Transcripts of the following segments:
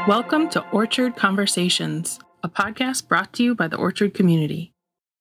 Welcome to Orchard Conversations, a podcast brought to you by the Orchard community.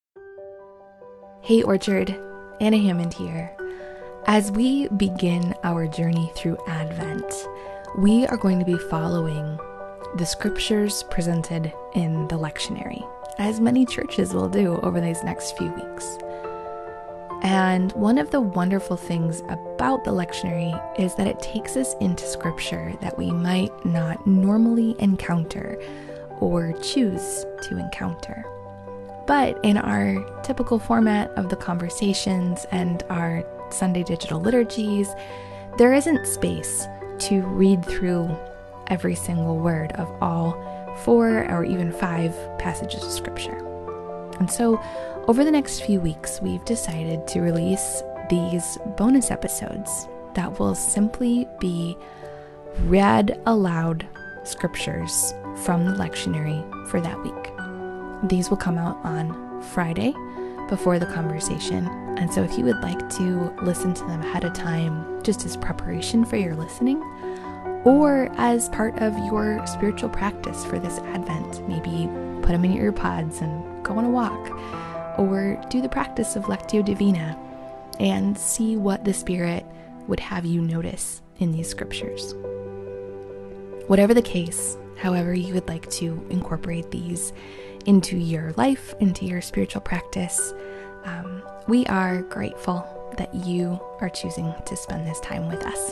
Hey Orchard, Anna Hammond here. As we begin our journey through Advent, we are going to be following the scriptures presented in the lectionary, as many churches will do over these next few weeks. And one of the wonderful things about the lectionary is that it takes us into scripture that we might not normally encounter or choose to encounter. But in our typical format of the conversations and our Sunday digital liturgies, there isn't space to read through every single word of all 4 or even 5 passages of scripture. And so over the next few weeks, we've decided to release these bonus episodes that will simply be read aloud scriptures from the lectionary for that week. These will come out on Friday before the conversation. And so if you would like to listen to them ahead of time, just as preparation for your listening, or as part of your spiritual practice for this Advent, maybe put them in your earpods and go on a walk, or do the practice of Lectio Divina and see what the Spirit would have you notice in these scriptures. Whatever the case, however you would like to incorporate these into your life, into your spiritual practice, we are grateful that you are choosing to spend this time with us.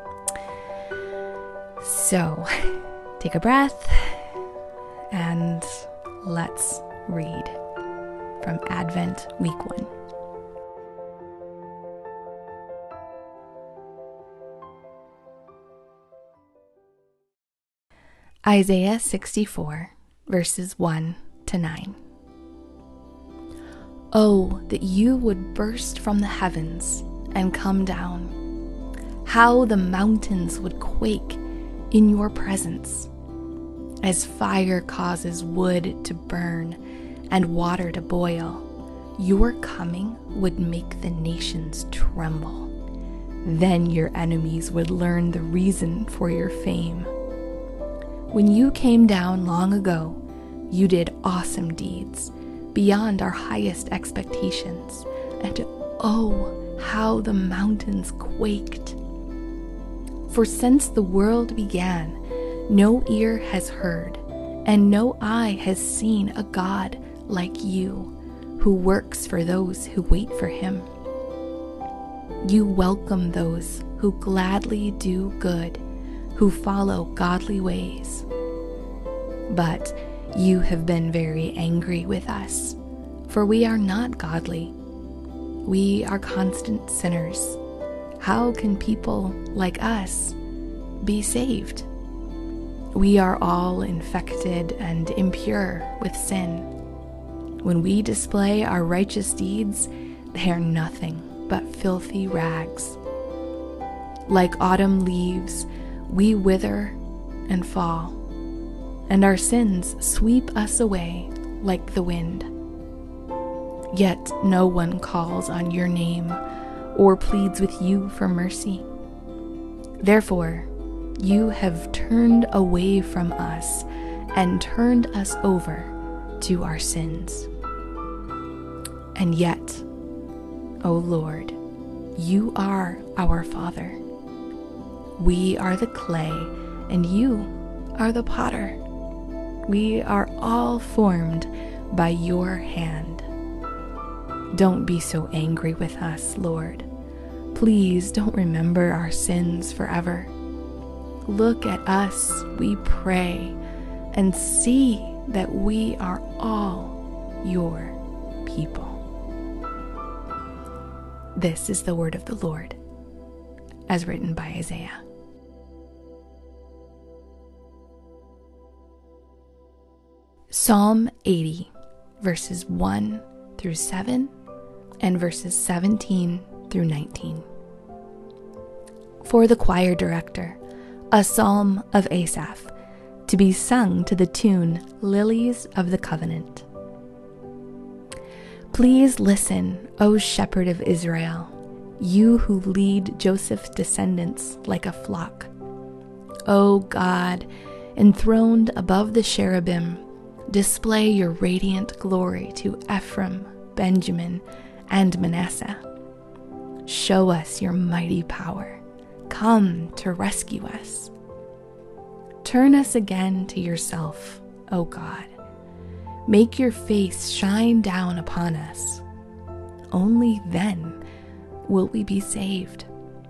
So, take a breath and let's read from Advent Week 1. Isaiah 64, verses 1 to 9. Oh, that you would burst from the heavens and come down. How the mountains would quake in your presence, as fire causes wood to burn and water to boil. Your coming would make the nations tremble. Then your enemies would learn the reason for your fame. When you came down long ago, you did awesome deeds beyond our highest expectations. And oh, how the mountains quaked. For since the world began, no ear has heard, and no eye has seen a God like you, who works for those who wait for him. You welcome those who gladly do good, who follow godly ways. But you have been very angry with us, for we are not godly. We are constant sinners. How can people like us be saved? We are all infected and impure with sin. When we display our righteous deeds, they are nothing but filthy rags. Like autumn leaves, we wither and fall, and our sins sweep us away like the wind. Yet no one calls on your name or pleads with you for mercy. Therefore, you have turned away from us and turned us over to our sins. And yet, O Lord, you are our Father. We are the clay, and you are the potter. We are all formed by your hand. Don't be so angry with us, Lord. Please don't remember our sins forever. Look at us, we pray, and see that we are all your people. This is the word of the Lord, as written by Isaiah. Psalm 80, verses 1 through 7, and verses 17 through 19. For the choir director, a psalm of Asaph, to be sung to the tune Lilies of the Covenant. Please listen, O shepherd of Israel, you who lead Joseph's descendants like a flock. O God, enthroned above the cherubim, display your radiant glory to Ephraim, Benjamin, and Manasseh. Show us your mighty power. Come to rescue us. Turn us again to yourself, O God. Make your face shine down upon us. Only then will we be saved.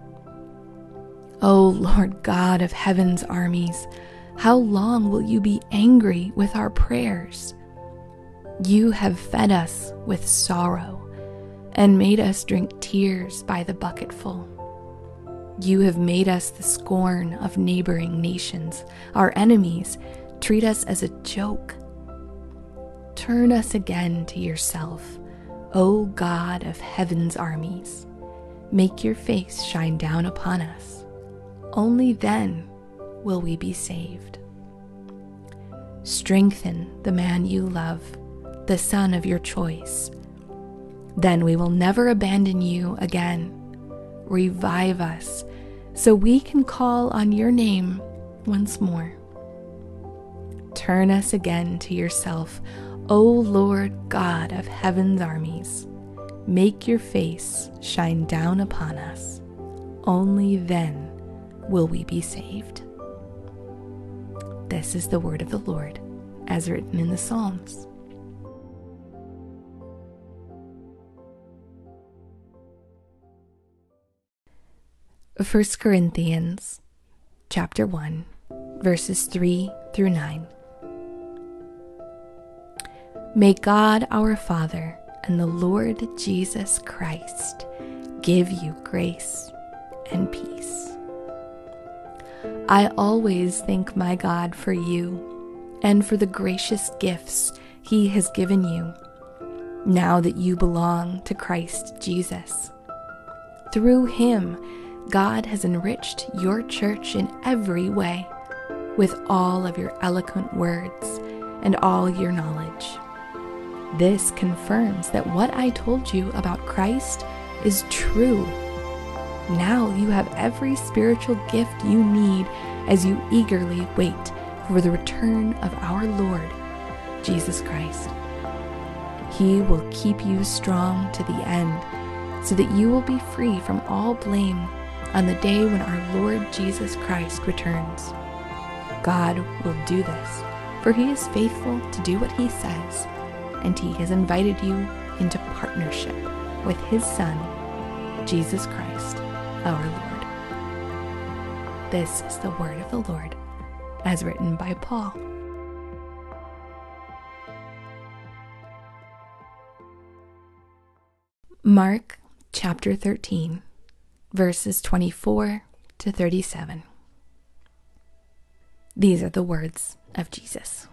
O Lord God of heaven's armies, how long will you be angry with our prayers? You have fed us with sorrow and made us drink tears by the bucketful. You have made us the scorn of neighboring nations. Our enemies treat us as a joke. Turn us again to yourself, O God of heaven's armies. Make your face shine down upon us. Only then will we be saved. Strengthen the man you love, the son of your choice. Then we will never abandon you again. Revive us so we can call on your name once more. Turn us again to yourself, O Lord God of heaven's armies. Make your face shine down upon us. Only then will we be saved. This is the word of the Lord, as written in the Psalms. First Corinthians chapter 1, verses 3 through 9. May God our Father and the Lord Jesus Christ give you grace and peace. I always thank my God for you and for the gracious gifts He has given you, now that you belong to Christ Jesus. Through Him, God has enriched your church in every way, with all of your eloquent words and all your knowledge. This confirms that what I told you about Christ is true. Now you have every spiritual gift you need as you eagerly wait for the return of our Lord, Jesus Christ. He will keep you strong to the end, so that you will be free from all blame on the day when our Lord Jesus Christ returns. God will do this, for He is faithful to do what He says, and He has invited you into partnership with His Son, Jesus Christ, our Lord. This is the word of the Lord, as written by Paul. Mark chapter 13, verses 24 to 37. These are the words of Jesus.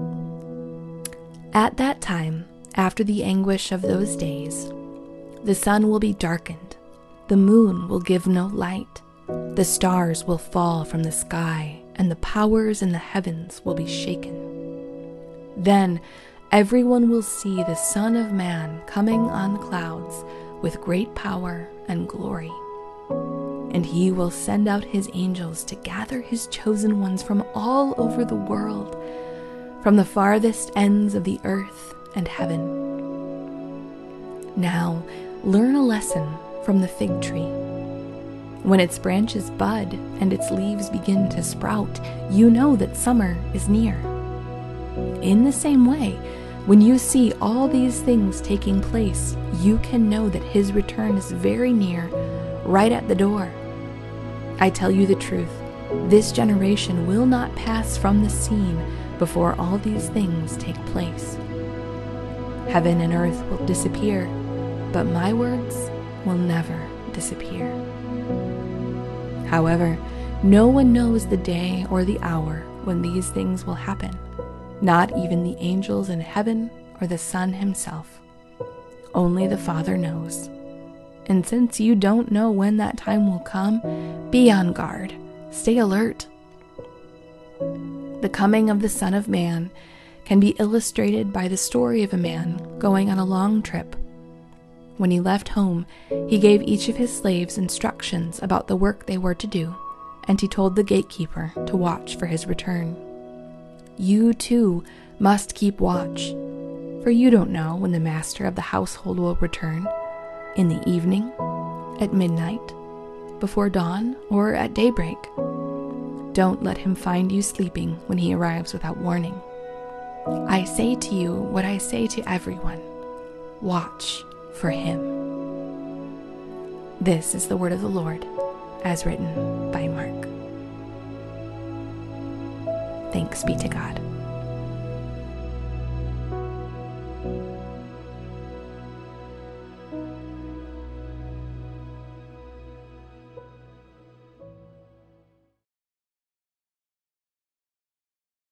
At that time, after the anguish of those days, the sun will be darkened, the moon will give no light, the stars will fall from the sky, and the powers in the heavens will be shaken. Then everyone will see the Son of Man coming on the clouds with great power and glory. And He will send out His angels to gather His chosen ones from all over the world, from the farthest ends of the earth and heaven. Now, learn a lesson from the fig tree. When its branches bud and its leaves begin to sprout, you know that summer is near. In the same way, when you see all these things taking place, you can know that His return is very near, right at the door. I tell you the truth, this generation will not pass from the scene before all these things take place. Heaven and earth will disappear, but my words will never disappear. However, no one knows the day or the hour when these things will happen, not even the angels in heaven or the Son Himself. Only the Father knows. And since you don't know when that time will come, be on guard, stay alert. The coming of the Son of Man can be illustrated by the story of a man going on a long trip. When he left home, he gave each of his slaves instructions about the work they were to do, and he told the gatekeeper to watch for his return. you too must keep watch, for you don't know when the master of the household will return, in the evening, at midnight, before dawn, or at daybreak. Don't let him find you sleeping when he arrives without warning. I say to you what I say to everyone: watch for him. This is the word of the Lord, as written by Mark. Thanks be to God.